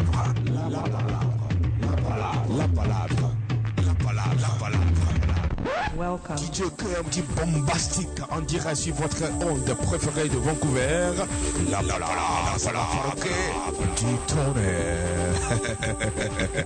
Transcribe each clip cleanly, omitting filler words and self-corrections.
Welcome. DJ KMG bombastique en direct sur votre onde préférée de Vancouver. La ok. Du tonnerre.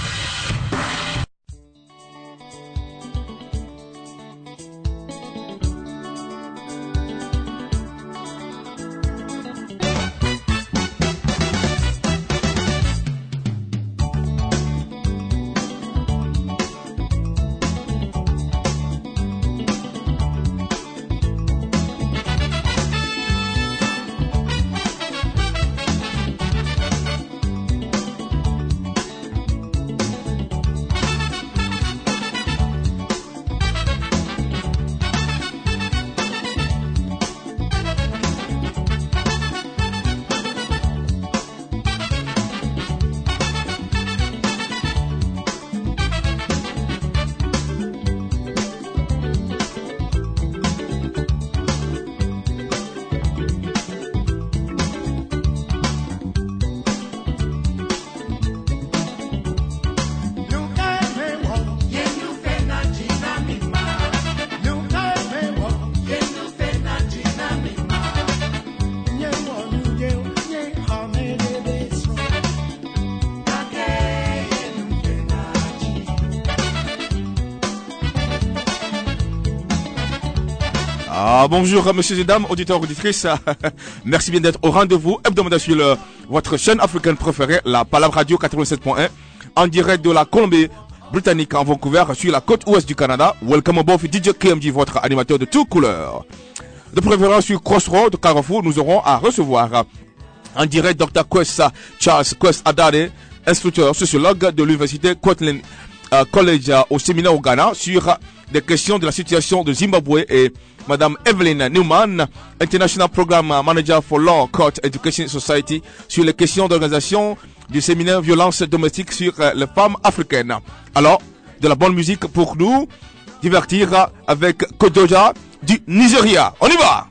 Bonjour messieurs et dames, auditeurs, auditrices. Merci bien d'être au rendez-vous hebdomadaire sur votre chaîne africaine préférée, la Palabre Radio 87.1, en direct de la Colombie-Britannique en Vancouver, sur la côte ouest du Canada. Welcome aboard DJ KMG, votre animateur de toutes couleurs. De préférence sur Crossroad, Carrefour, nous aurons à recevoir en direct Dr. Charles Quest Adare, instructeur sociologue de l'université Cortland College au séminaire au Ghana, sur des questions de la situation de Zimbabwe, et Madame Evelyn Newman, International Program Manager for Law Court Education Society, sur les questions d'organisation du séminaire violence domestique sur les femmes africaines. Alors, de la bonne musique pour nous divertir avec Kodoja du Nigeria. On y va!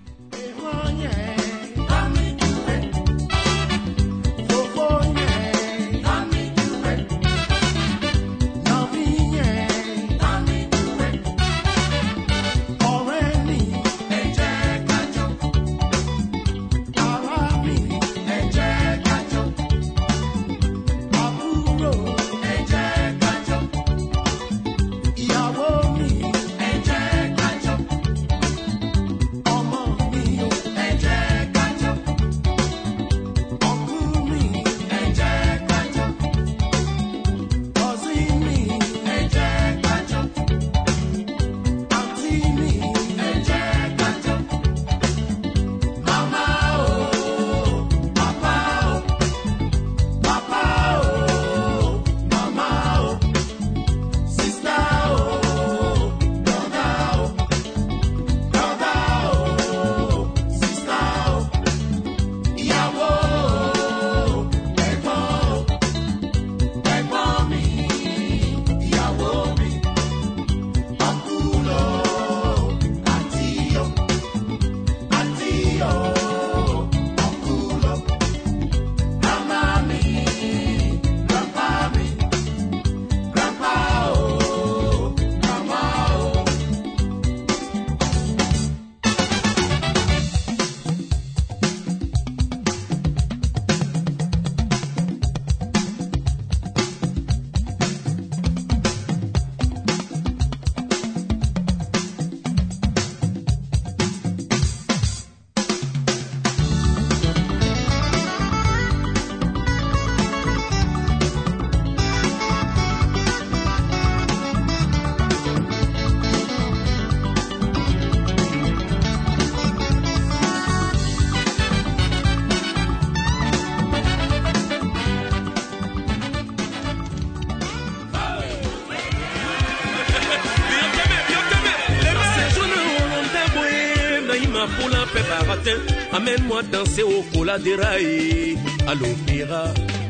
Amène-moi danser au cola des rails à l'opéra.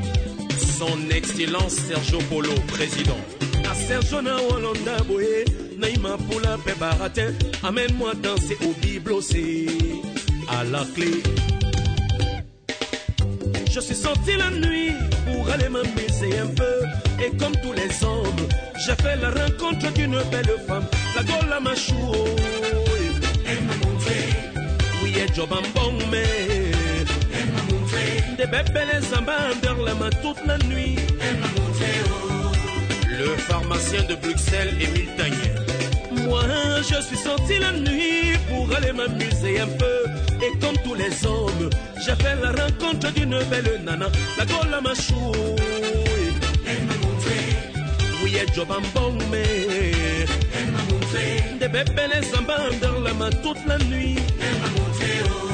Son Excellence Sergio Polo, président. À Sergio na Hollanda boé, naïma pour la paix baratin. Amène-moi danser au biblocé à la clé. Je suis sorti la nuit pour aller m'amuser un peu. Et comme tous les hommes, j'ai fait la rencontre d'une belle femme, la Gola Machou. Elle m'a montré, oui, et job en bon, mais elle m'a montré des bébés les ambassadeurs la main toute la nuit. Elle m'a montré, le pharmacien de Bruxelles, Émile Tagnier. Moi, je suis sorti la nuit pour aller m'amuser un peu. Et comme tous les hommes, j'ai fait la rencontre d'une belle nana, la Gola Machou. Elle m'a montré, oui, et job en bon, mais elle m'a montré des bébés les ambassadeurs la main toute la nuit. Elle m'a montré,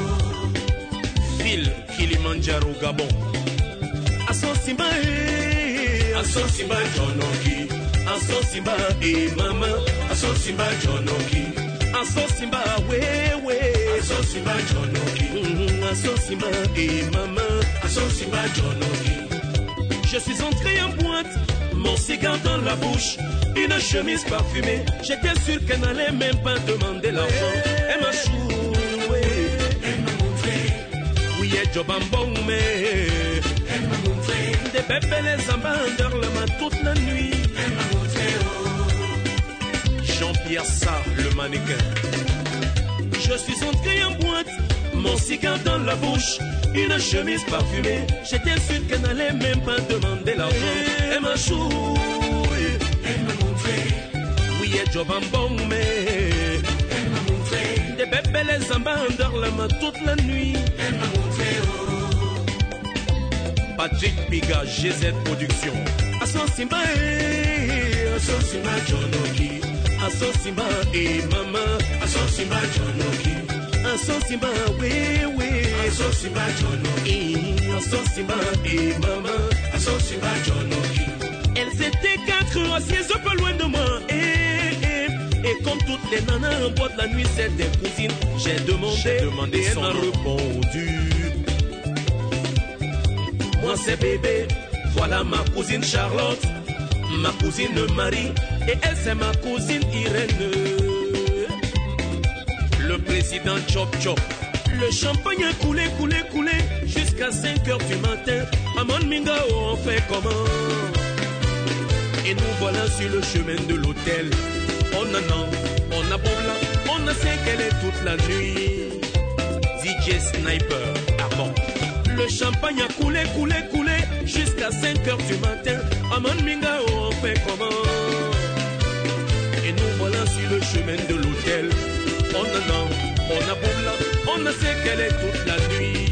ville Kilimanjaro, Gabon. À son Simba, Jonoki. À son Simba, et maman. À son Simba, Jonoki. À son Simba, ouais. À son Simba, Jonoki. À son Simba, et maman. À son Simba, Jonoki. Je suis entré en boîte, mon cigare dans la bouche, une chemise parfumée. J'étais sûr qu'elle n'allait même pas demander l'argent. Elle m'a choué, elle m'a montré, oui, elle job en bon, mais elle m'a montré des bébés les ambassadeurs la main toute la nuit. Elle m'a montré, Jean-Pierre Sarr, le mannequin. Je suis entré en boîte, mon cigare dans la bouche, une chemise parfumée. J'étais sûr qu'elle n'allait même pas demander l'argent. Elle m'a choué, elle m'a montré, oui, elle job en bon, mais elle m'a montré des bébés les ambassadeurs la main toute la nuit. Elle m'a montré, Patrick Piga, GZ Production. À son Simba, Jonoki. À son Simba, et maman. À son Simba, Jonoki. À son Simba, oui. À son Simba, Jonoki. À son Simba, et maman. À son Simba, Jonoki. Elles étaient 4 assises un peu loin de moi. Et comme toutes les nanas en boîte la nuit, c'est des cousines. J'ai demandé et elle m'a répondu. Moi c'est bébé, voilà ma cousine Charlotte, ma cousine Marie, et elle c'est ma cousine Irène. Le président Chop Chop, le champagne a coulé, jusqu'à 5h du matin. À Monmingao on fait comment? Et nous voilà sur le chemin de l'hôtel. On a Boula, on a sait qu'elle est toute la nuit. DJ Sniper, avant. Le champagne a coulé, jusqu'à 5h du matin. À Monmingao on fait comment? Et nous voilà sur le chemin de l'hôtel. On a Boula, on a sait qu'elle est toute la nuit.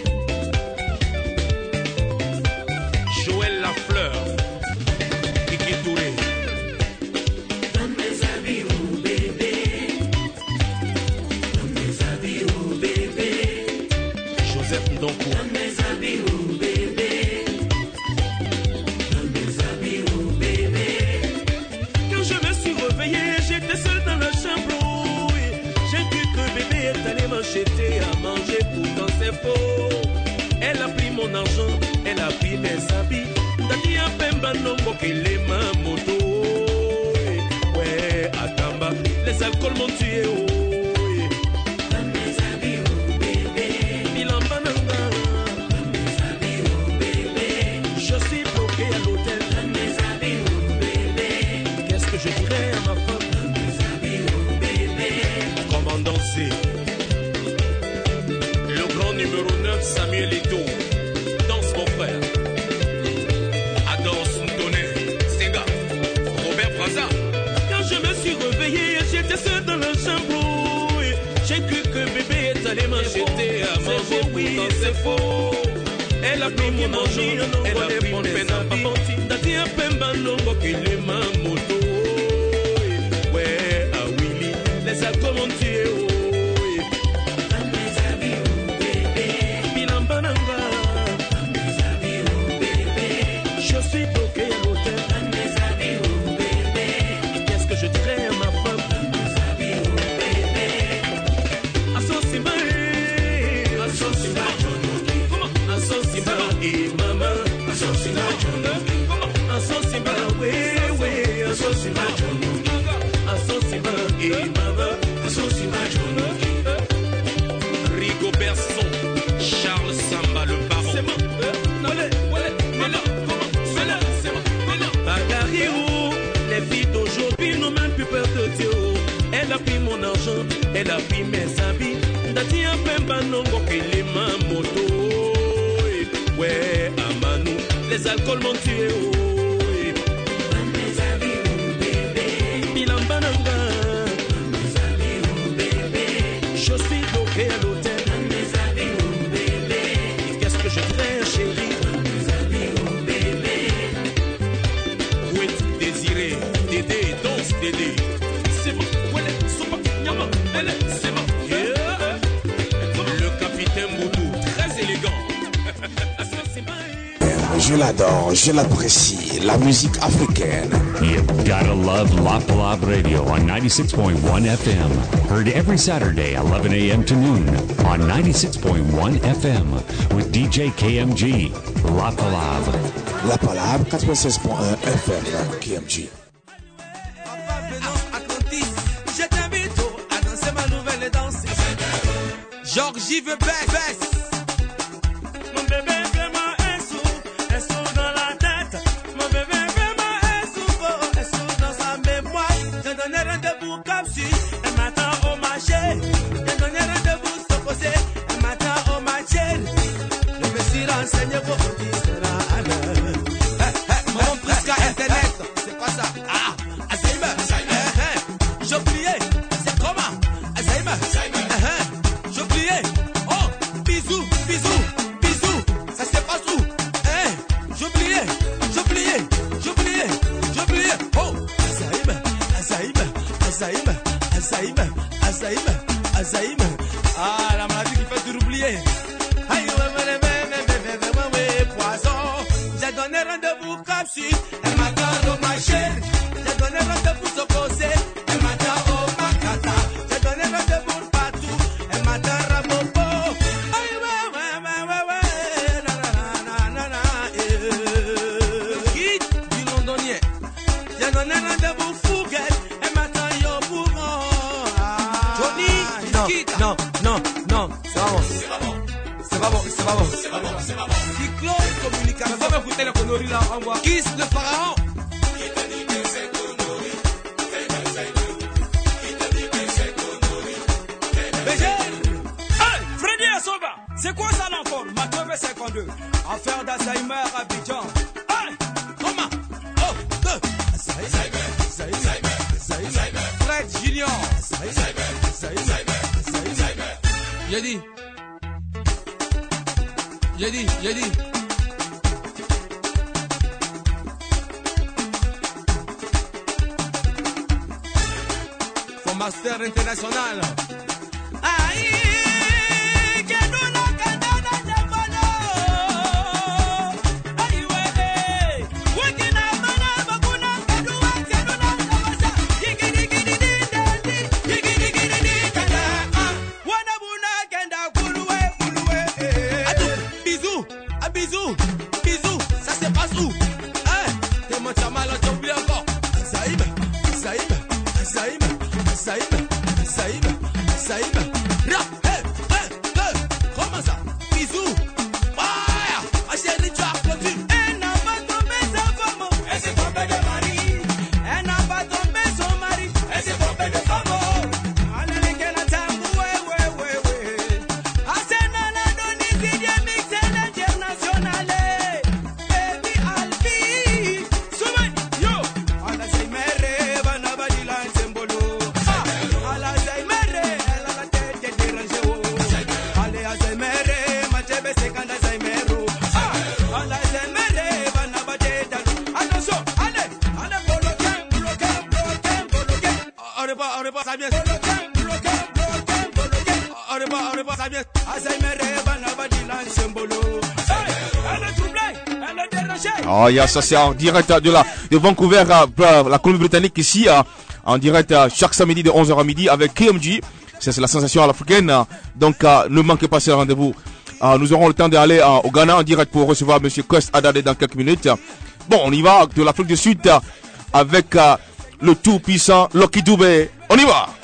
Joël Lafleur, Kiki Touré. Donne mes habits au bébé. Donne mes habits au bébé. Joseph Ndonkou. Donne mes habits au bébé. Donne mes habits au bébé. Quand je me suis réveillé, j'étais seul dans la chambre. J'ai cru que bébé est allé m'acheter à manger, pourtant c'est faux. Elle a pris mon argent, elle a pris mes habits. Dadi a pemba nongo qu'il est ma moto. Ouais, Atamba, les alcools m'ont tué. Donne mes habits au bébé. Bilamba nanga. Donne mes habits au bébé. Je suis bloqué à l'hôtel. Donne mes habits au bébé. Qu'est-ce que je dirais à ma femme? Donne mes habits au bébé. Commandant C. Le grand numéro 9, Samuel Eto'o. Danse mon frère. Adore Suntoné. Senga. Robert Braza. Quand je me suis réveillé, j'étais seul dans la chambre. J'ai cru que bébé est allé m'acheter à manger. Oui, c'est faux. Elle a pris mon argent, elle a pris mon habits. Dadi a pemba nongo qu'il est ma moto. Ouais, à Willy, les alcools m'ont tué. Donne mes habits au bébé. Bilamba nanga. Donne mes habits au bébé. Je suis bloqué à l'hôtel. Donne mes habits au bébé. Qu'est-ce que je dirais à ma femme? Donne mes habits au bébé. À son Simba, à son Simba et maman. À son Simba, à son Simba, oui, à son Simba, à son Simba et maman. À son Simba, Rigo Berson, Charles Samba le baron. C'est bon, allez, voilà, comment? Zawi Mezabi, Dati Apemba Nongo Kelema Moto. Ouais, Amanou, les alcools m'ont tué. Bilambananga, je suis bloqué à l'hôtel. Qu'est-ce que je dirais, chérie? Oui, désiré, Dédé, danse, Dédé. C'est bon, ouais, sopa, nyama, elle, c'est bon. Le capitaine Boudou, très élégant. Je l'adore, je l'apprécie, la musique africaine. You've gotta love La Palab Radio on 96.1 FM. Heard every Saturday, 11 a.m. to noon on 96.1 FM with DJ KMG. La Palab. La Palab 96.1 FM KMG. Je t'invite à danser ma nouvelle danse. Georgie veut baisse. Mon bébé vraiment est sous dans la tête. Mon bébé vraiment est sous dans sa mémoire. J'ai donné rendez-vous comme si un matin au marché. J'ai donné rendez-vous se poser un matin au marché. Je me suis renseigné pour dire cela à l'heure. Mon presque à internet, c'est quoi ça? Ah, Alzheimer. J'ai oublié, c'est comment? Alzheimer. J'ai oublié. Oh, bisous. Ça se passe où? J'ai oublié. Oh, Alzheimer. Ah, la maladie qui fait tout oublier. Aïe, poison. J'ai donné rendez-vous comme si un matin au marché. J'ai donné rendez-vous s'opposer un matin au Makata. J'ai donné rendez-vous partout un matin Ramopo. Aïe, guide du londonien. J'ai donné rendez-vous Fouguel un matin Yopougon. Johnny, non, c'est pas bon. Cyclone communication. Ça va foutre la connerie là, on voit. Kiss le pharaon. Hey, Freddy Assoba, c'est quoi ça l'enfant? Ma 52, affaire d'Alzheimer à Abidjan. Hey, Comment? Oh, deux. Alzheimer. Fred Junior. Alzheimer. J'ai dit. Son master international. Aïe, que nous la canada de Palo. Aïe, ouais, Wakina mana bakuna kadua kaduna kabasa. Yigidi. Wana buna kenda kulwe. Bisous, ça se passe où? T'es mon chamal, t'as oublié encore. Alzheimer. Comment ça? Bisous. Ma chérie, tu as clôturé. Elle n'a pas tombé sa femme. Elle s'est tombée de mari. Elle n'a pas tombé son mari. Elle s'est tombée de femme. Oh, ça c'est en direct de Vancouver, la Colombie-Britannique ici, en direct chaque samedi de 11h à midi avec KMG. C'est la sensation à l'africaine. Donc, ne manquez pas ce rendez-vous. Nous aurons le temps d'aller au Ghana en direct pour recevoir M. Quest Adade dans quelques minutes. Bon, on y va de l'Afrique du Sud avec le tout puissant Lucky Dube. On y va!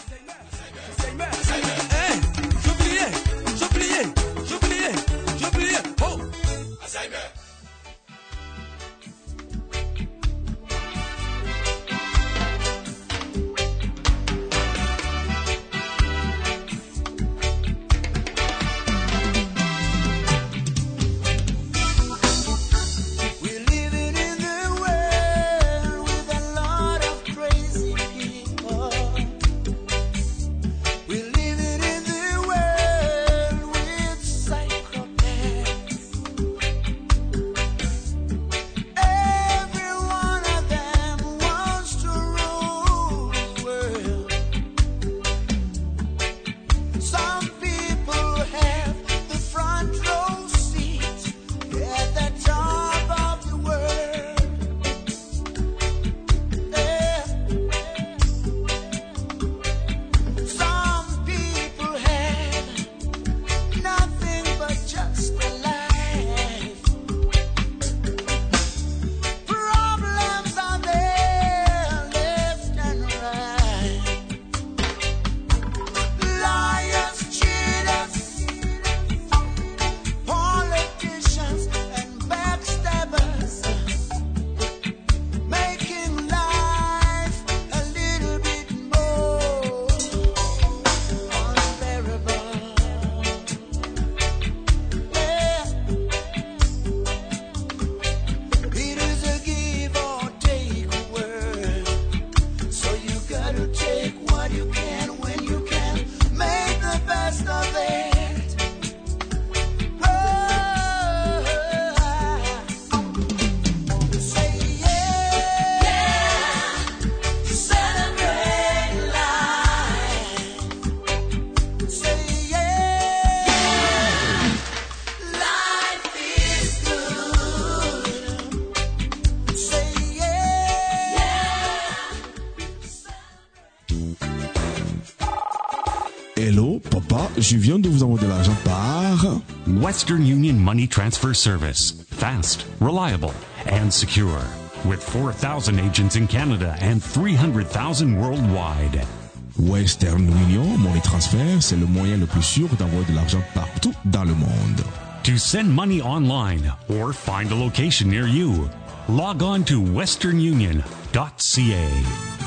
Hello, papa, je viens de vous envoyer de l'argent par... Western Union Money Transfer Service. Fast, reliable, and secure. With 4,000 agents in Canada and 300,000 worldwide. Western Union Money Transfer, c'est le moyen le plus sûr d'envoyer de l'argent partout dans le monde. To send money online or find a location near you, log on to westernunion.ca.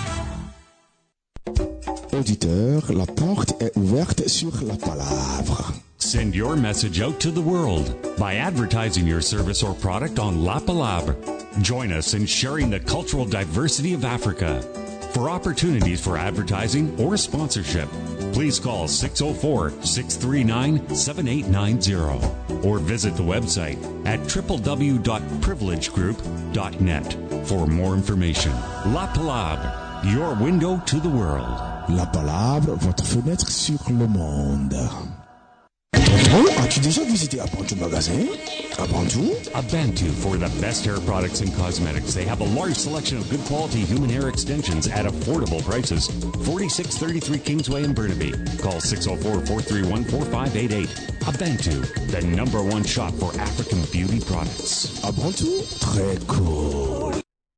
Auditeur, la porte est ouverte sur la palabre. Send your message out to the world by advertising your service or product on La Palabre. Join us in sharing the cultural diversity of Africa. For opportunities for advertising or sponsorship, please call 604-639-7890 or visit the website at www.privilegegroup.net for more information. La Palabre, your window to the world. La Palabre, votre fenêtre sur le monde. Oh, as-tu déjà visité Abantu magasin? Abantu? Abantu for the best hair products and cosmetics. They have a large selection of good quality human hair extensions at affordable prices. 4633 Kingsway in Burnaby. Call 604-431-4588. Abantu, the #1 shop for African beauty products. Abantu? Très cool.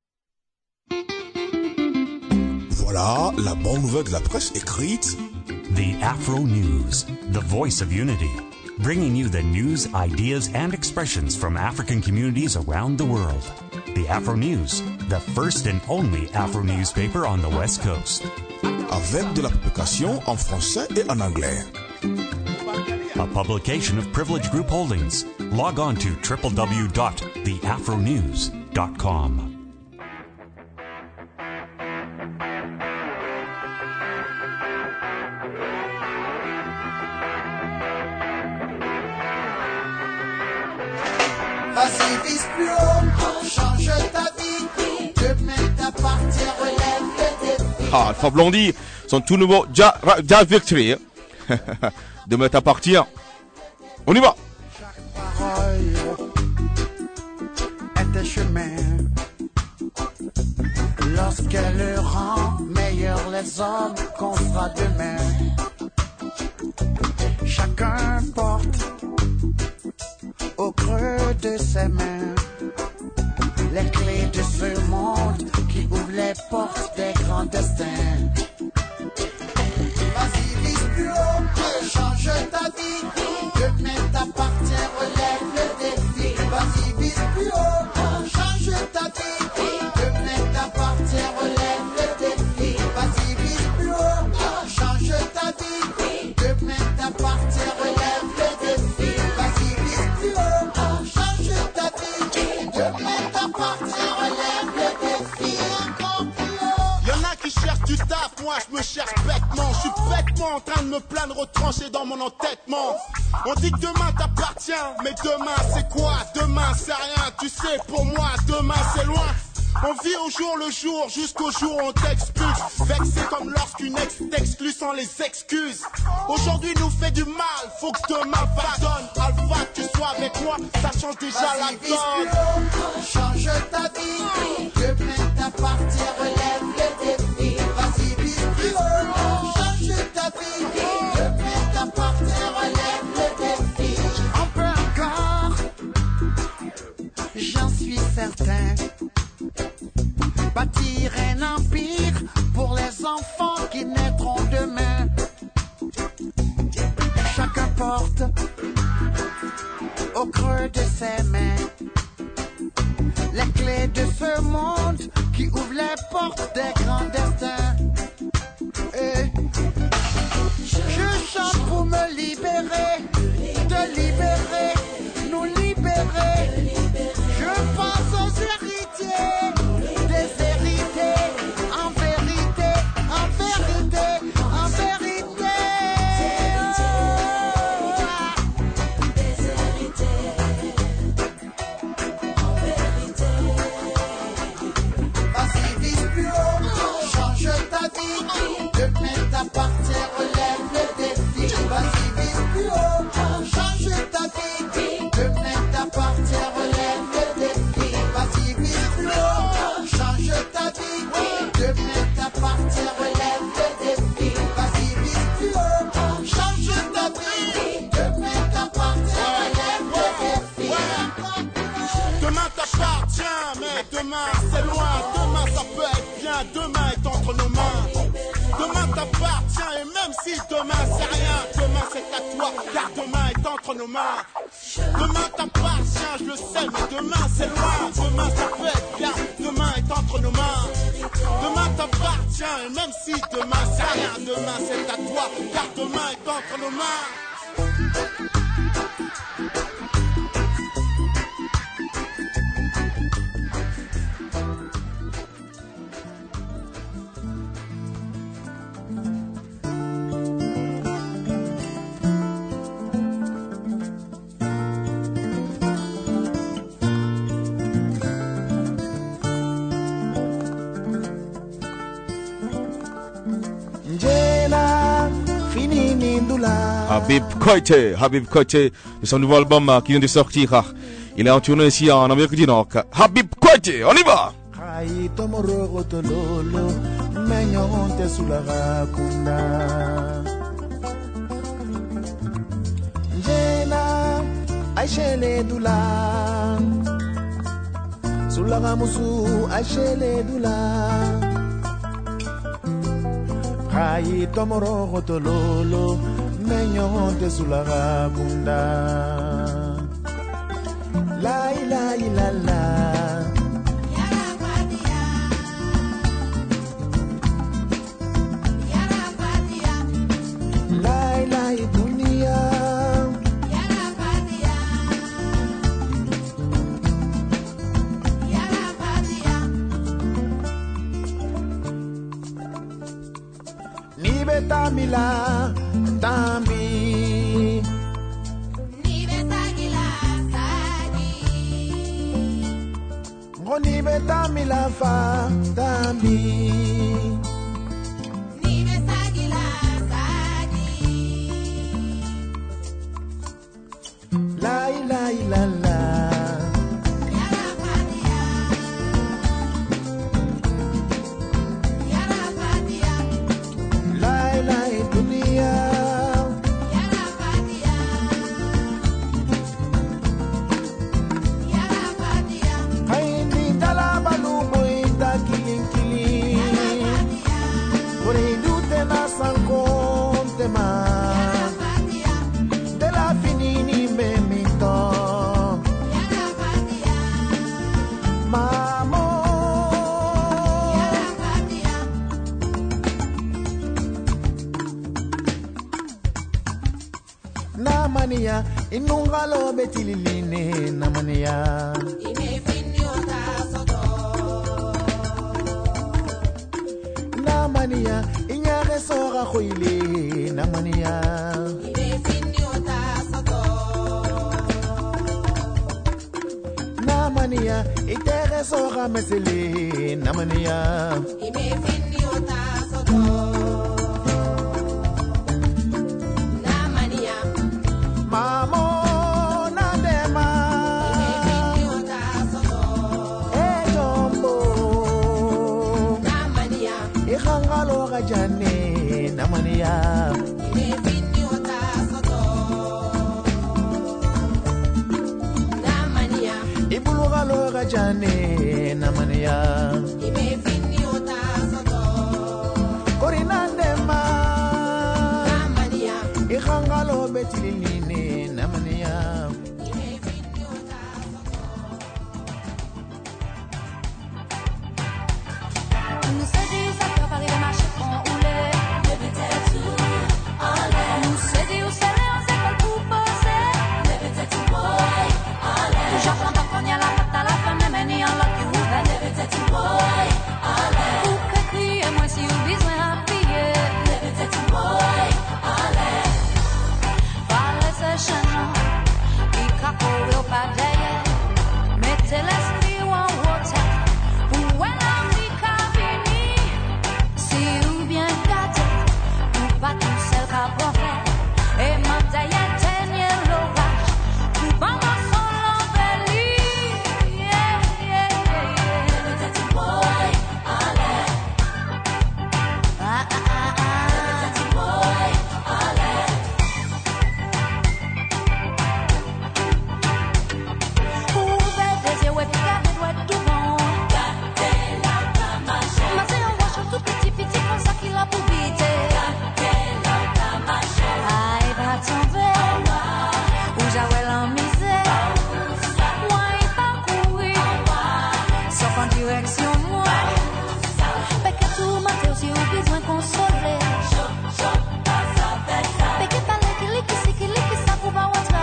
Voilà la bonne nouvelle de la presse écrite. The Afro News, the voice of unity, bringing you the news, ideas, and expressions from African communities around the world. The Afro News, the first and only Afro newspaper on the West Coast. Avec de la publication en français et en anglais. A publication of Privilege Group Holdings. Log on to www.theafronews.com. Vas-y, vise plus haut, change ta vie. Demain t'appartient, relève le défi. Ah, Alpha Blondie, son tout nouveau Ja Victory. Demain t'appartient. On y va. Chaque parole est un chemin. Lorsqu'elle rend meilleurs les hommes qu'on sera demain. Chacun porte au creux de ses mains les clés de ce monde qui ouvre les portes des grands destins. Vas-y, vise plus haut, change ta vie. Demain t'appartient, relève le défi. Vas-y, vise plus haut, change ta vie. Demain t'appartient, relève le défi. Vas-y, vise plus haut, change ta vie. Demain t'appartient, relève le défi. Vas-y, vise plus haut, change ta vie. Demain t'appartient, relève le défi. Encore plus haut. Y'en a qui cherchent du taf, moi je me cherche bêtement. Je suis bêtement en train de me plaindre retranché dans mon entêtement. On dit que demain t'appartient, mais demain c'est quoi? Demain c'est rien, tu sais pour moi demain c'est loin. On vit au jour le jour, jusqu'au jour où on t'expulse. Vexé comme lorsqu'une ex t'exclut sans les excuses. Aujourd'hui nous fait du mal, faut que demain pardonne. Alpha, que tu sois avec moi, ça change déjà la donne. Change ta vie, demain t'appartient, relève le défi. Vas-y, vise plus haut, change ta vie. Demain t'appartient, relève le défi. On peut encore, j'en suis certain, bâtir un empire pour les enfants qui naîtront demain. Chacun porte au creux de ses mains les clés de ce monde qui ouvre les portes des grands destins. Et je chante pour me libérer, te libérer, nous libérer. Je pense aux héritiers, déshérités, en vérité, en vérité, en vérité. Vas-y, vise plus haut. demain c'est loin, demain ça peut être bien, demain est entre nos mains. Demain t'appartient et même si demain c'est rien, demain c'est à toi, car demain est entre nos mains. Demain t'appartient, je le sais, mais demain c'est loin, demain ça peut être bien, demain est entre nos mains. Demain t'appartient et même si demain c'est rien, demain c'est à toi, car demain est entre nos mains. Habib Koité, de son nouveau album qui vient de sortir. Il est en tournée ici en Amérique du Nord. Habib Koité, on y va! Hai tomoro gotololo menyo te sulaga kunda la ila ila la ya rapadia ya rapadia la ila dunia ya rapadia ya rapadia ni betamila tambi ni betagila sagi ngoni betamila fa tambi ni betagila sagi la ila ila la ya rapadia ya rapadia la ila dunia namania inungalo betililine namania imefiniota soto namania inyare sora khoile namania imefiniota soto namania itere sora mesele namania imefiniota soto Mamo na dema imefiniota soto ejombo namania ihangalo gajane namania imefiniota soto namania ibulugalo gajane namania imefiniota soto korina dema namania ihangalo betilini Vale sauf en direction moi. Mais que tout matin aussi au besoin consoler. Mais que pas qui ça pour pas votre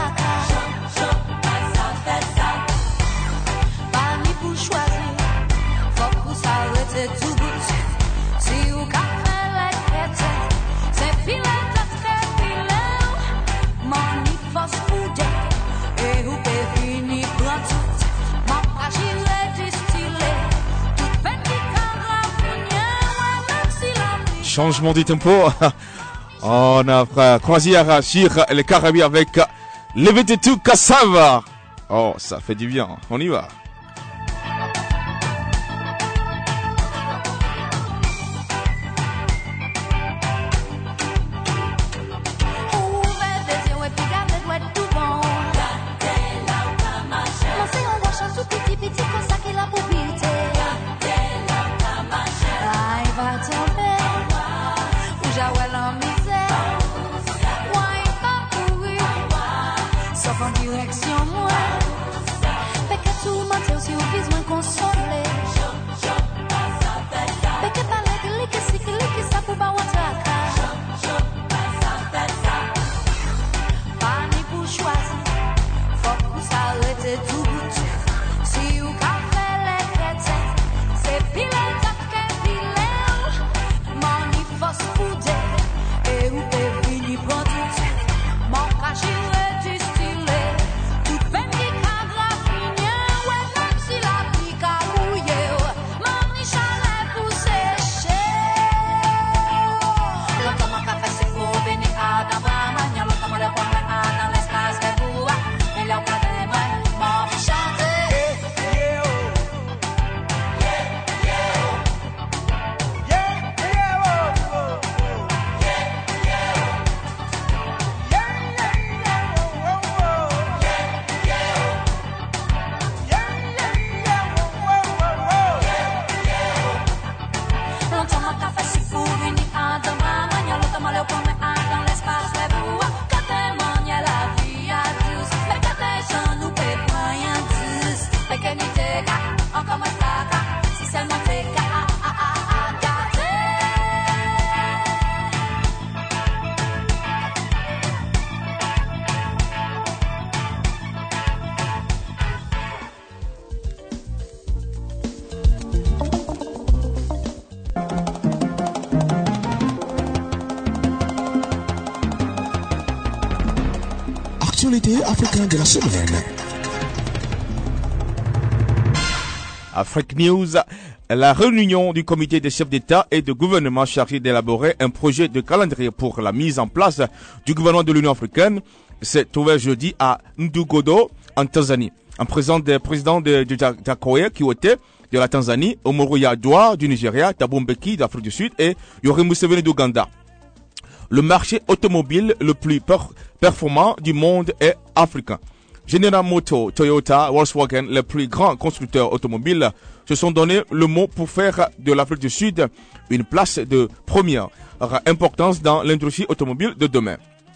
pas ni pour choisir. Faut que ça arrête tout bout. Si vous café les chrétiens, c'est filet de très filet. Mon force pour et vous pouvez finir prendre tout. Mon fragile distillé. Tout petit camera finir. Changement du tempo. On a croisière sur les Caraïbes avec Levetetu Cassava. Oh, ça fait du bien. On y va. Actualité africaine de la semaine. Afrique News, la réunion du comité des chefs d'État et de gouvernement chargé d'élaborer un projet de calendrier pour la mise en place du gouvernement de l'Union africaine s'est ouvert jeudi à Ndugodo, en Tanzanie. En présence des présidents de Jakaya Kikwete de la Tanzanie, Umaru Yar'Adua du Nigeria, Thabo Mbeki d'Afrique du Sud et Yoweri Museveni d'Ouganda. Le marché automobile le plus performant du monde est africain. General Motors, Toyota, Volkswagen, les plus grands constructeurs automobiles, se sont donné le mot pour faire de l'Afrique du Sud une place de première importance dans l'industrie automobile de demain.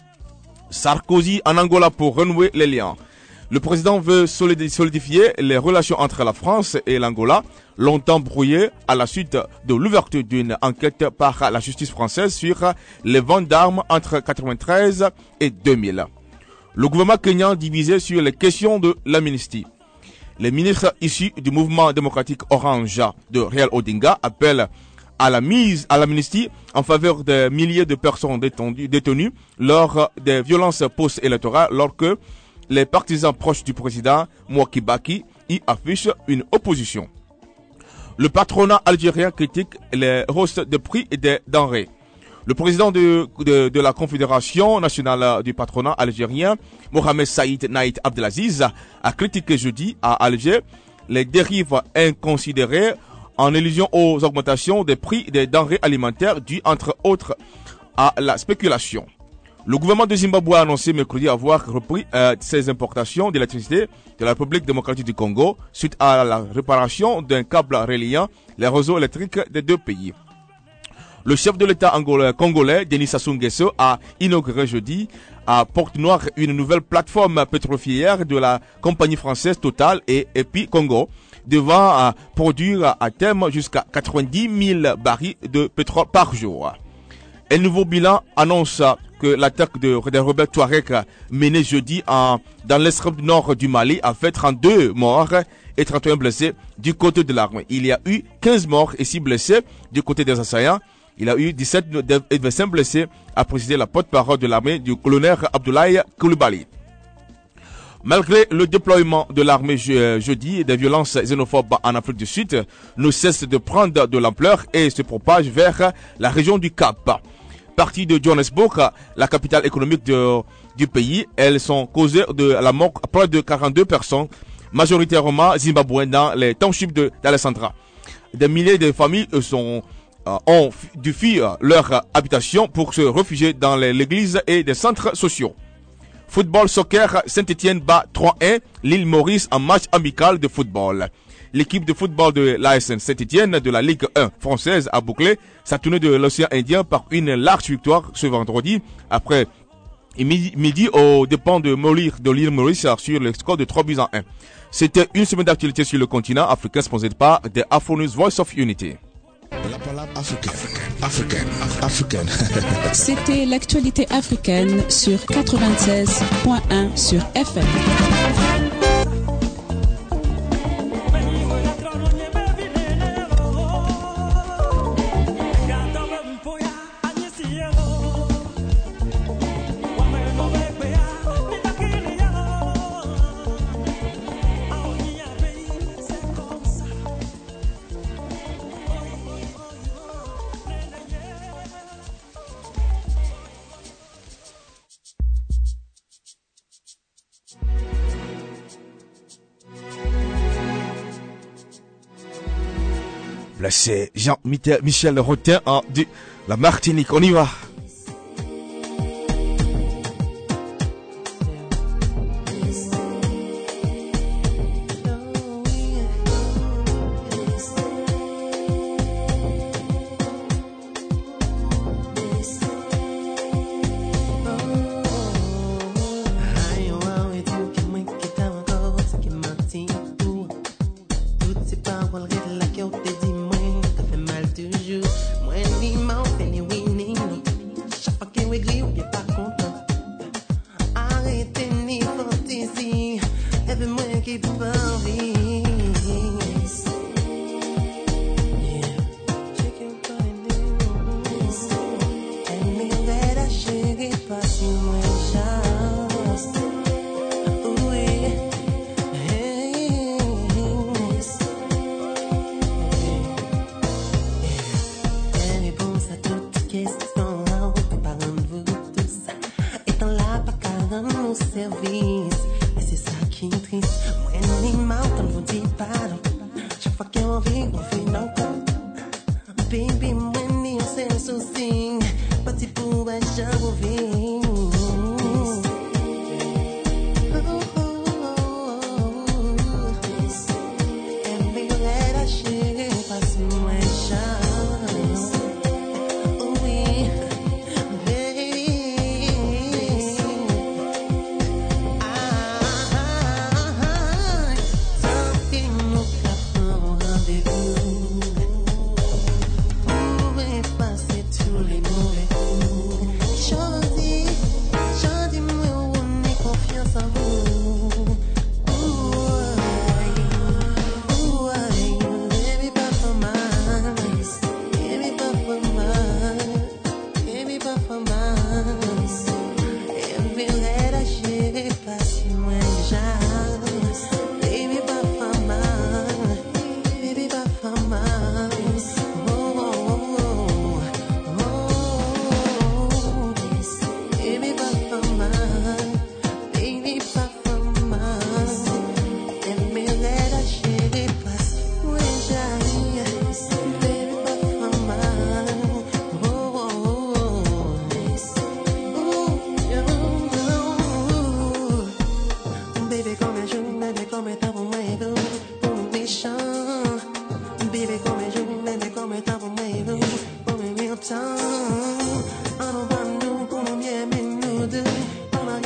Sarkozy en Angola pour renouer les liens. Le président veut solidifier les relations entre la France et l'Angola, longtemps brouillées à la suite de l'ouverture d'une enquête par la justice française sur les ventes d'armes entre 1993 et 2000. Le gouvernement kenyan divisé sur les questions de l'amnistie. Les ministres issus du mouvement démocratique Orange de Raila Odinga appellent à la mise à l'amnistie en faveur des milliers de personnes détenues lors des violences post-électorales, lorsque les partisans proches du président Mwai Kibaki y affichent une opposition. Le patronat algérien critique les hausses de prix des denrées. Le président de la Confédération nationale du patronat algérien, Mohamed Saïd Naït Abdelaziz, a critiqué jeudi à Alger les dérives inconsidérées en allusion aux augmentations des prix des denrées alimentaires dues entre autres à la spéculation. Le gouvernement de Zimbabwe a annoncé mercredi avoir repris ses importations d'électricité de la République démocratique du Congo suite à la réparation d'un câble reliant les réseaux électriques des deux pays. Le chef de l'État congolais, Denis Sassou Nguesso, a inauguré jeudi à Porte-Noire une nouvelle plateforme pétrolière de la compagnie française Total et EPI Congo, devant produire à terme jusqu'à 90 000 barils de pétrole par jour. Un nouveau bilan annonce que l'attaque des rebelles Touareg menée jeudi dans l'extrême nord du Mali a fait 32 morts et 31 blessés du côté de l'armée. Il y a eu 15 morts et 6 blessés du côté des assaillants. Il y a eu 17 et 25 blessés, a précisé la porte-parole de l'armée du colonel Abdoulaye Coulibaly. Malgré le déploiement de l'armée jeudi, des violences xénophobes en Afrique du Sud ne cessent de prendre de l'ampleur et se propagent vers la région du Cap. Partie de Johannesburg, la capitale économique du pays, elles sont causées de la mort à près de 42 personnes, majoritairement zimbabwéennes dans les townships d'Alessandra. Des milliers de familles ont dû fuir leur habitation pour se réfugier dans l'église et des centres sociaux. Football soccer, Saint-Etienne bat 3-1 l'île Maurice en match amical de football. L'équipe de football de l'ASN Saint-Etienne de la Ligue 1 française a bouclé sa tournée de l'océan Indien par une large victoire ce vendredi après midi aux dépens de l'île Maurice sur le score de 3-1. C'était une semaine d'actualité sur le continent africain sponsorisée par The Afro News Voice of Unity. La palabre africaine. C'était l'actualité africaine sur 96.1 sur FM. Là, c'est Jean-Michel Rotin de la Martinique. On y va.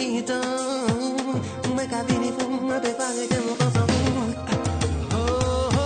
Oh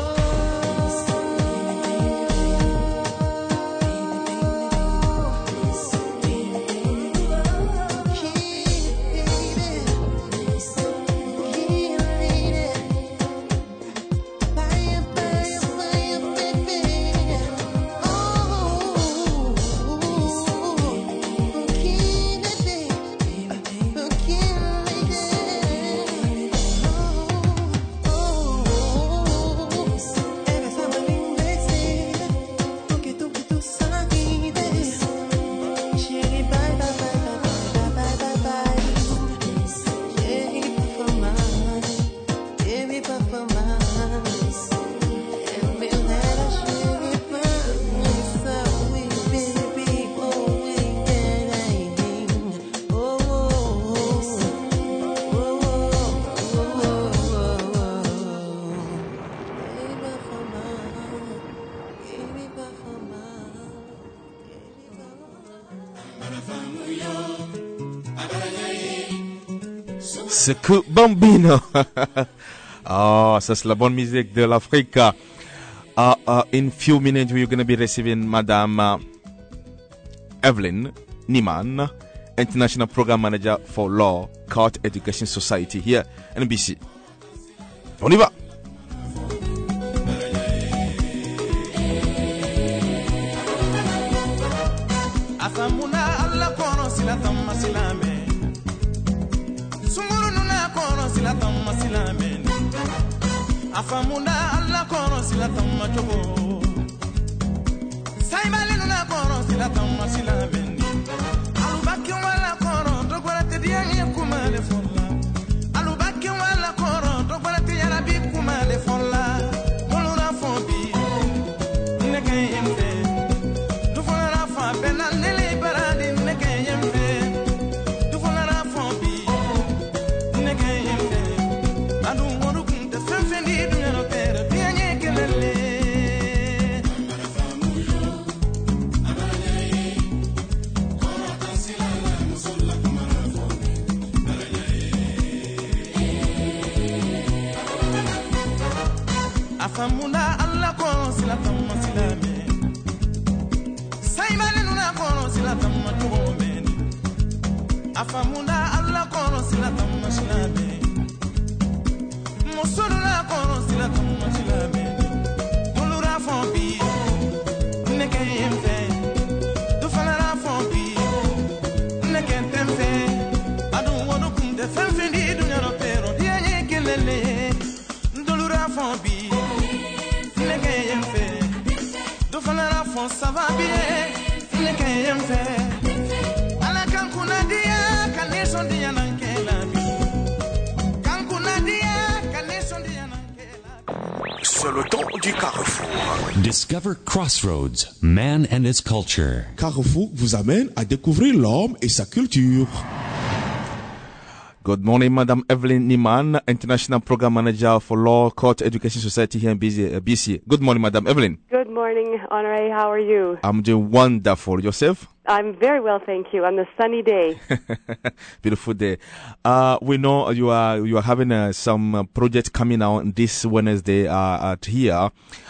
C'est que Bambino. Oh, ça c'est la bonne musique de l'Afrique. In few minutes, we're going to be receiving Madame Evelyn Niman, International Program Manager for Law, Court Education Society here at NBC. On y va. Afamuna alla kono sila tamma jogo Saimale nuna kono sila tamma sila bendi Alubaki wala kono dogwala te diani kumale folla Alubaki wala kono dogwala te yarabi kumale folla Molura fobi neke yembe Dufona fa benal nele baradi neke yembe Dufona fobi neke yembe Adu woru kunte fenfendi Afamuna alla kono sila tamma sila me Saimale nuna kono sila tamma jogo me Afamuna alla kono sila tamma sila me Mosulu na kono sila tamma sila me Mulura fombi neke yemfe Dufana fombi neke temfe Adu wodu kunde femfendi dunya no pero dianye kelele Ndolura fombi ça va bien, ne kayem fe. Ala kankuna dia, kaneson dia nankela bi. Kankuna dia, kaneson dia nankela. C'est le temps du Carrefour. Discover Crossroads, Man and His Culture. Carrefour vous amène à découvrir l'homme et sa culture. Good morning, Madam Evelyn Niman, International Program Manager for Law, Court Education Society here in BC. Good morning, Madam Evelyn. Good morning, Honoré. How are you? I'm doing wonderful. Yourself? I'm very well, thank you. On a sunny day. Beautiful day. We know you are having some projects coming out this Wednesday at here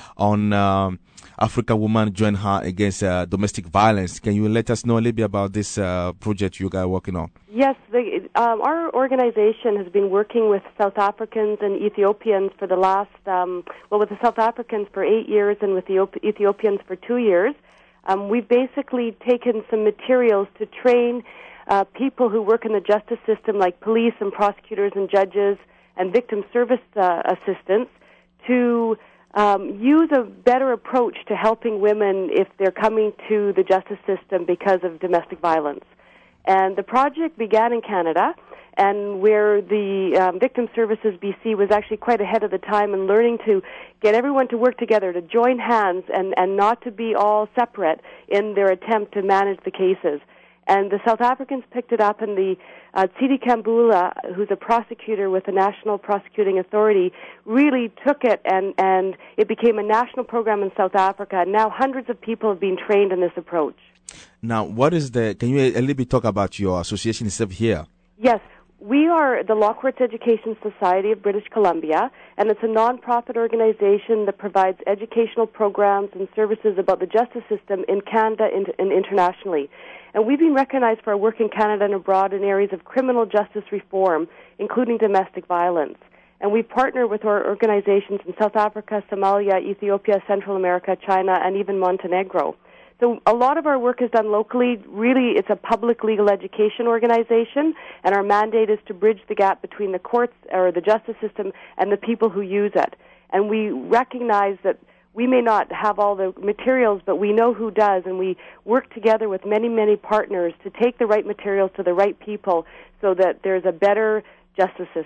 on African Woman Join Her Against Domestic Violence. Can you let us know a little bit about this project you guys are working on? Yes, our organization has been working with South Africans and Ethiopians for the last, with the South Africans for 8 years and with the Ethiopians for 2 years. We've basically taken some materials to train people who work in the justice system, like police and prosecutors and judges and victim service assistants, to use a better approach to helping women if they're coming to the justice system because of domestic violence. And the project began in Canada, and where the Victim Services BC was actually quite ahead of the time in learning to get everyone to work together, to join hands, and not to be all separate in their attempt to manage the cases. And the South Africans picked it up, and the Tsidi Kambula, who's a prosecutor with the National Prosecuting Authority, really took it, and it became a national program in South Africa. And now hundreds of people have been trained in this approach. Now, can you a little bit talk about your association itself here? Yes. We are the Law Courts Education Society of British Columbia, and it's a non-profit organization that provides educational programs and services about the justice system in Canada and internationally. And we've been recognized for our work in Canada and abroad in areas of criminal justice reform, including domestic violence. And we partner with our organizations in South Africa, Somalia, Ethiopia, Central America, China, and even Montenegro. So a lot of our work is done locally. Really, it's a public legal education organization, and our mandate is to bridge the gap between the courts or the justice system and the people who use it. And we recognize that we may not have all the materials, but we know who does, and we work together with many, many partners to take the right materials to the right people so that there's a better justice system.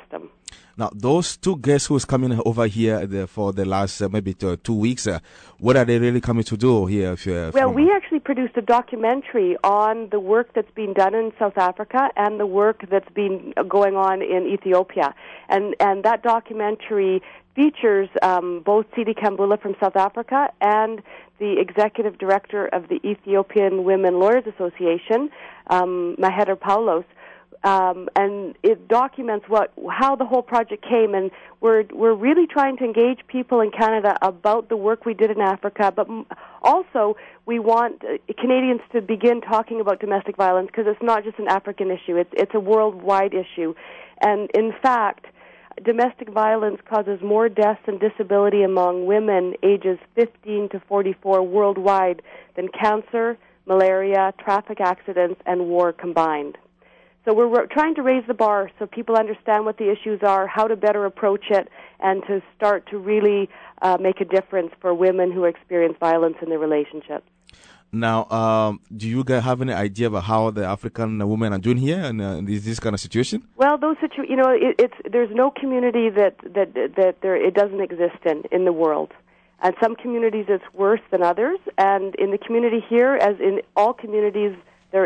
Now, those two guests who's coming over here for the last maybe 2 weeks, what are they really coming to do here? Well, we actually produced a documentary on the work that's being done in South Africa and the work that's been going on in Ethiopia. And that documentary features both Sidi Kambula from South Africa and the executive director of the Ethiopian Women Lawyers Association, Maheder Paulos. And it documents how the whole project came, and we're really trying to engage people in Canada about the work we did in Africa, but also we want Canadians to begin talking about domestic violence because it's not just an African issue, it's a worldwide issue. And in fact, domestic violence causes more deaths and disability among women ages 15 to 44 worldwide than cancer, malaria, traffic accidents, and war combined. So we're trying to raise the bar so people understand what the issues are, how to better approach it, and to start to really make a difference for women who experience violence in their relationships. Now, do you guys have any idea about how the African women are doing here in this kind of situation? Well, there's no community that it doesn't exist in the world. And some communities it's worse than others, and in the community here, as in all communities, there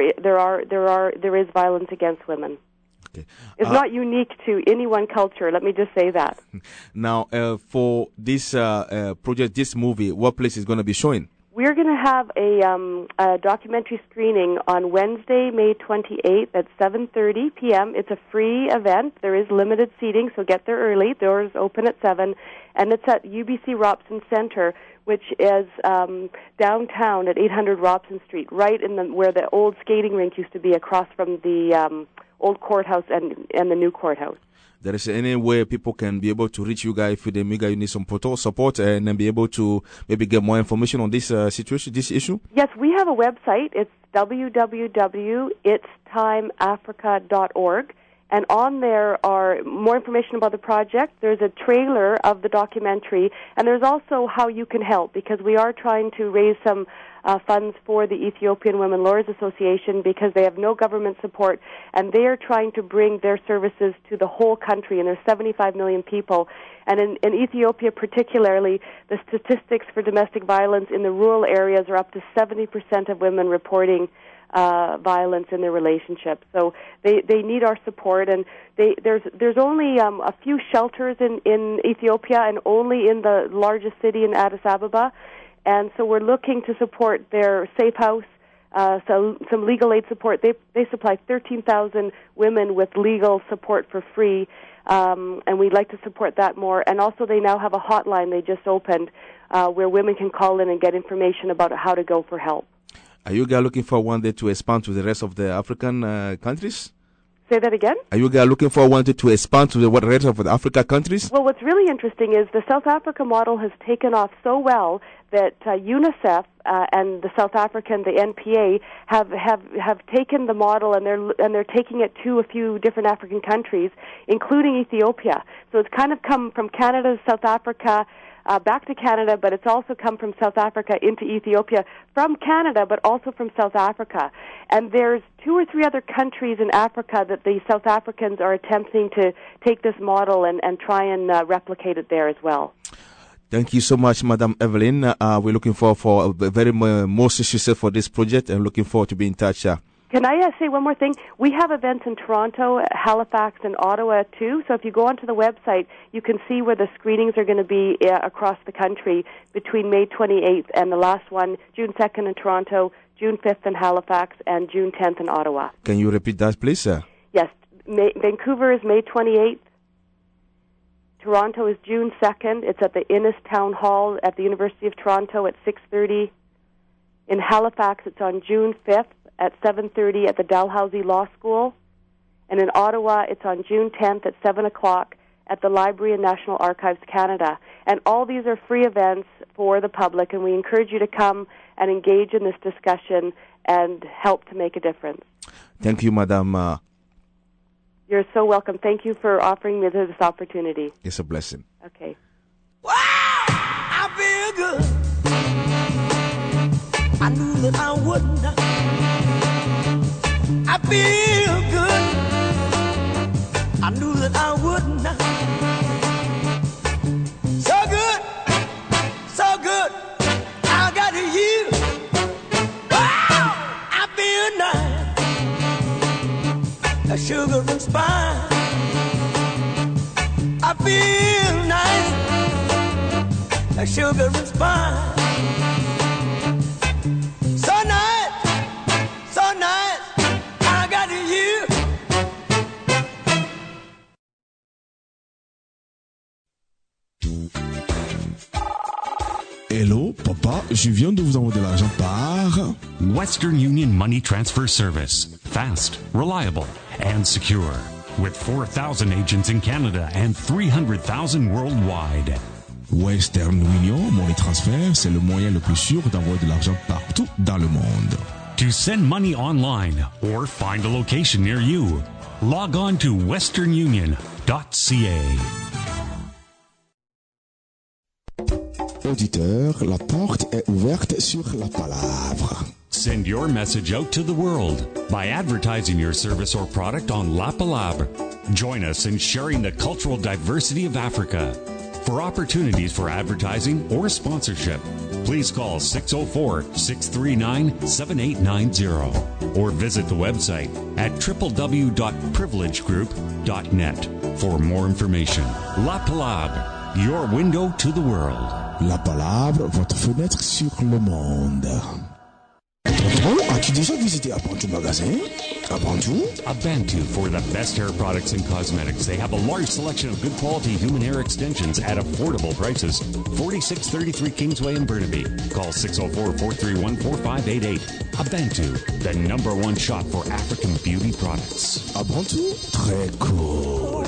is violence against women. Okay. It's not unique to any one culture. Let me just say that. Now, for this project, this movie, what place is going to be showing? We're going to have a documentary screening on Wednesday, May 28th at 7:30 p.m. It's a free event. There is limited seating, so get there early. Doors open at 7, and it's at UBC Robson Center, which is downtown at 800 Robson Street, right in where the old skating rink used to be, across from the old courthouse and the new courthouse. There is any way people can be able to reach you guys if you need some support and then be able to maybe get more information on this situation, this issue? Yes, we have a website. It's www.itstimeafrica.org. And on there are more information about the project. There's a trailer of the documentary, and there's also how you can help, because we are trying to raise some funds for the Ethiopian Women Lawyers Association because they have no government support, and they are trying to bring their services to the whole country, and there's 75 million people. And in Ethiopia particularly, the statistics for domestic violence in the rural areas are up to 70% of women reporting violence in their relationships. So they need our support, and there's only a few shelters in Ethiopia and only in the largest city in Addis Ababa. And so we're looking to support their safe house, some legal aid support. They supply 13,000 women with legal support for free, and we'd like to support that more. And also they now have a hotline they just opened where women can call in and get information about how to go for help. Are you guys looking for one day to expand to the rest of the African countries? Say that again? Are you guys looking for one day to expand to the rest of the Africa countries? Well, what's really interesting is the South Africa model has taken off so well that UNICEF and the South African, the NPA, have taken the model and they're taking it to a few different African countries, including Ethiopia. So it's kind of come from Canada to South Africa, back to Canada, but it's also come from South Africa into Ethiopia, from Canada, but also from South Africa. And there's 2 or 3 other countries in Africa that the South Africans are attempting to take this model and try and replicate it there as well. Thank you so much, Madam Evelyn. We're looking forward for very most success for this project and looking forward to be in touch. Can I say one more thing? We have events in Toronto, Halifax, and Ottawa, too. So if you go onto the website, you can see where the screenings are going to be across the country between May 28th and the last one, June 2nd in Toronto, June 5th in Halifax, and June 10th in Ottawa. Can you repeat that, please? Yes. Vancouver is May 28th. Toronto is June 2nd. It's at the Innis Town Hall at the University of Toronto at 6:30. In Halifax, it's on June 5th. At 7:30 at the Dalhousie Law School. And in Ottawa, it's on June 10th at 7 o'clock at the Library and National Archives Canada. And all these are free events for the public, and we encourage you to come and engage in this discussion and help to make a difference. Thank you, Madam. You're so welcome. Thank you for offering me this opportunity. It's a blessing. Okay. Wow! I feel good. I knew that I wouldn't. I feel good. I knew that I would not. a sugar and spice. I feel nice, a sugar and spice. So nice, I got you. Hello, papa, je viens de vous envoyer de l'argent par Western Union Money Transfer Service. Fast, reliable, and secure. With 4,000 agents in Canada and 300,000 worldwide. Western Union Money Transfer, c'est le moyen le plus sûr d'envoyer de l'argent partout dans le monde. To send money online or find a location near you, log on to westernunion.ca. Auditeur, la porte est ouverte sur la palabre. Send your message out to the world by advertising your service or product on La Palabre. Join us in sharing the cultural diversity of Africa. For opportunities for advertising or sponsorship, please call 604-639-7890 or visit the website at www.privilegegroup.net for more information. La Palabre, your window to the world. La Palabre, votre fenêtre sur le monde. Oh, as-tu déjà visité Abantu magasin? Abantu? Abantu for the best hair products and cosmetics. They have a large selection of good quality human hair extensions at affordable prices. 4633 Kingsway in Burnaby. Call 604-431-4588. Abantu, the #1 shop for African beauty products. Abantu? Très cool.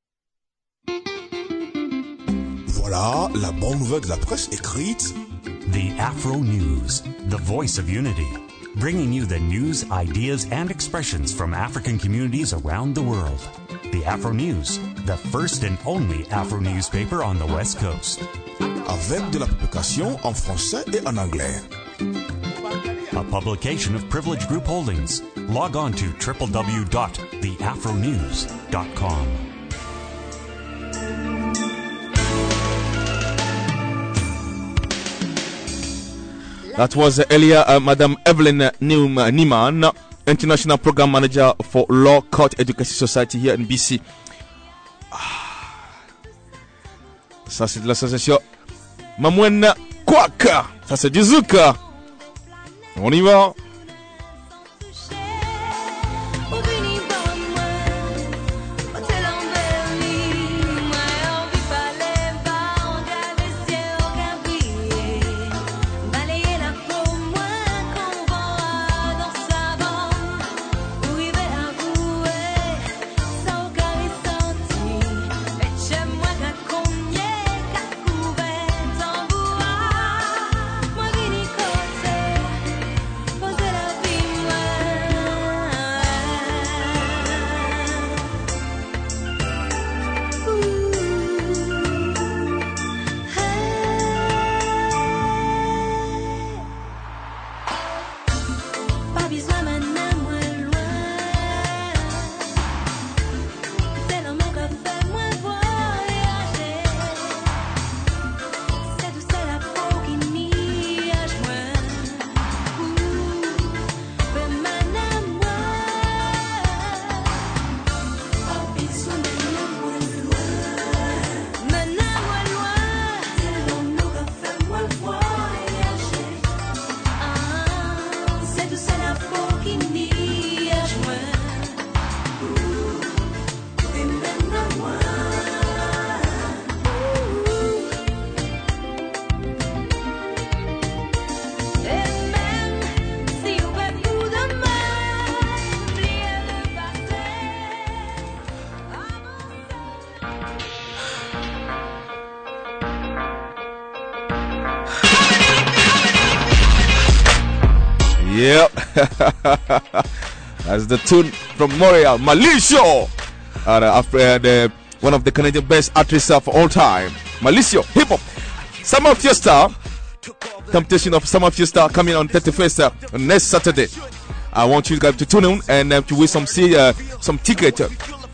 Voilà la bonne nouvelle de la presse écrite. The Afro News, the voice of unity, bringing you the news, ideas, and expressions from African communities around the world. The Afro News, the first and only Afro newspaper on the West Coast. Avec de la publication en français et en anglais. A publication of Privilege Group Holdings. Log on to www.theafronews.com. That was earlier Madame Evelyn Niemann, International Program Manager for Law Court Education Society here in BC. Ça c'est de l'association Mamouena Kwaka. Ça c'est du zouk. On y va. Yep. That's the tune from Montreal, Malicio. One of the Canadian best artists of all time. Malicio, hip hop. Summer Fiesta. Temptation of Summer Fiesta coming on 31st next Saturday. I want you guys to tune in and to win some ticket. The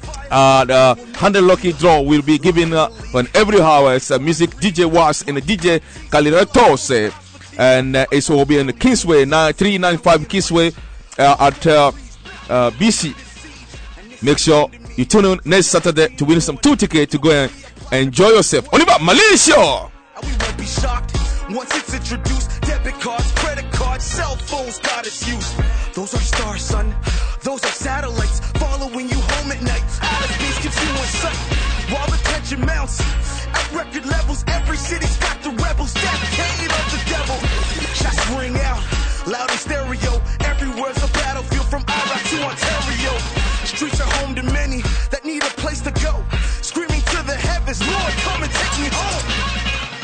100 lucky draw will be given on every hour. It's music DJ Was and DJ Caliretos. And it will be in Kingsway, 395 Kingsway at BC. Make sure you tune in next Saturday to win some 2 tickets to go and enjoy yourself. On y va, Malaysia! We won't be shocked once it's introduced. Debit cards, credit cards, cell phones got its use. Those are stars, son. Those are satellites following you home at night. Outer space keeps you in sight while the tension mounts at record levels. Every city's got the rebels, dedicated of the devil. Shots ring out loud in stereo. Everywhere's a battlefield from Iraq to Ontario. Streets are home to many that need a place to go. Screaming to the heavens, Lord, come and take me home.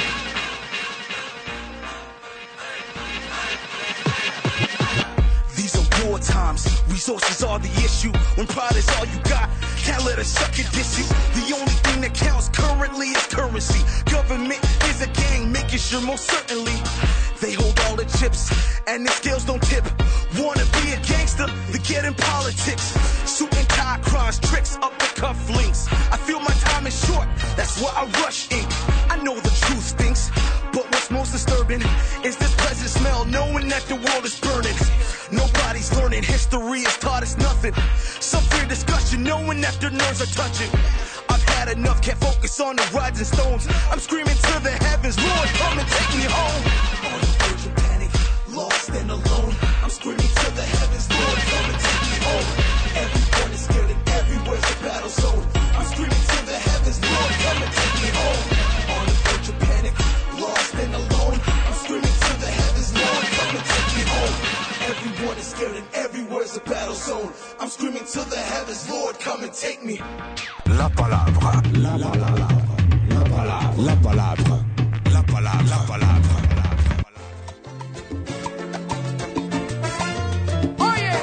War times, resources are the issue. When pride is all you got, can't let a sucker diss you. The only thing that counts currently is currency. Government is a gang, making sure most certainly they hold all the chips and the scales don't tip. Wanna be a gangster, they get in politics. Suit and tie crimes, tricks up the cufflinks. I feel my time is short, that's why I rush ink. I know the truth stinks, but what's most disturbing is this pleasant smell, knowing that the world is burning. Nobody's learning, history has taught us nothing. Some fear discussion, knowing that their nerves are touching. I've had enough, can't focus on the rods and stones. I'm screaming to the heavens, Lord, come and take me home. On the verge of panic, lost and alone. I'm screaming to the heavens, Lord, come and take me home. Everyone is scared and everywhere's a battle zone. I'm screaming to the heavens, Lord, come and take me home. On the verge of panic, lost and alone. I'm screaming to the heavens, Lord, come and take me home. Everyone is scared and everywhere's a battle zone. I'm screaming to the heavens, Lord, come and take me. La palabra, la palabra, la palabra, la palabra, la palabra, la palabra. Oye,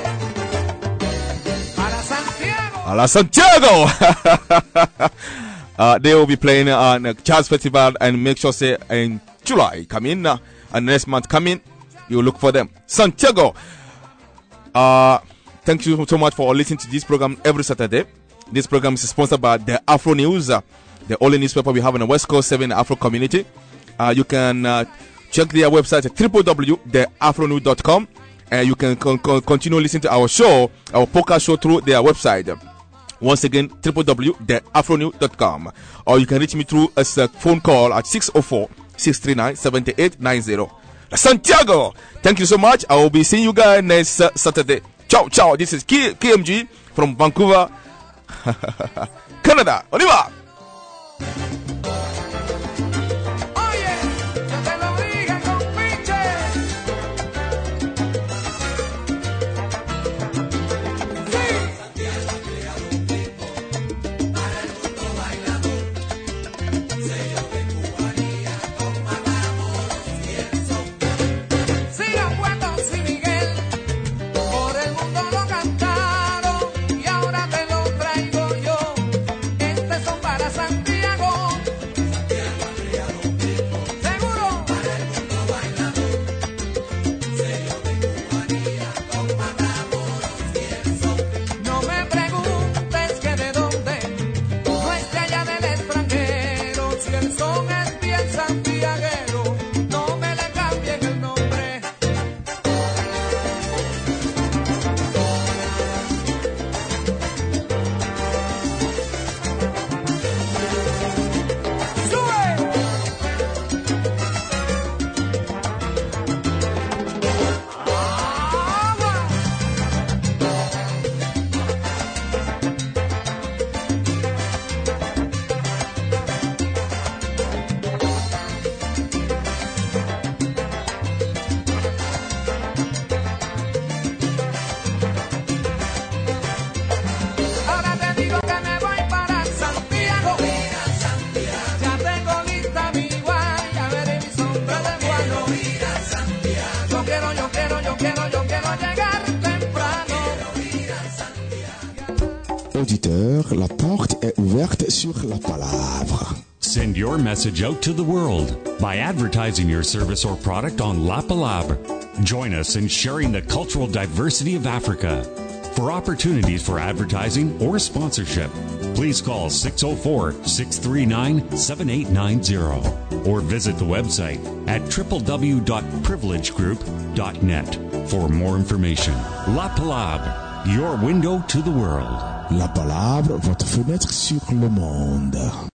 para Santiago. A la Santiago! They will be playing on a jazz festival, and make sure say in July come in and next month come in. You look for them. Santiago. Thank you so much for listening to this program every Saturday. This program is sponsored by the Afro News, the only newspaper we have in the West Coast 7 Afro community. You can check their website at www.theafronews.com, and you can continue listening to our show, our podcast show, through their website. Once again, www.theafronews.com, or you can reach me through a phone call at 604-639-7890. Santiago, thank you so much. I will be seeing you guys next Saturday. Ciao, ciao. This is KMG from Vancouver, Canada. On y va. Auditeur, la porte est ouverte sur la palabre. Send your message out to the world by advertising your service or product on La Palabre. Join us in sharing the cultural diversity of Africa. For opportunities for advertising or sponsorship, please call 604-639-7890 or visit the website at www.privilegegroup.net for more information. La Palabre. your window to the world. La Palabre, votre fenêtre sur le monde.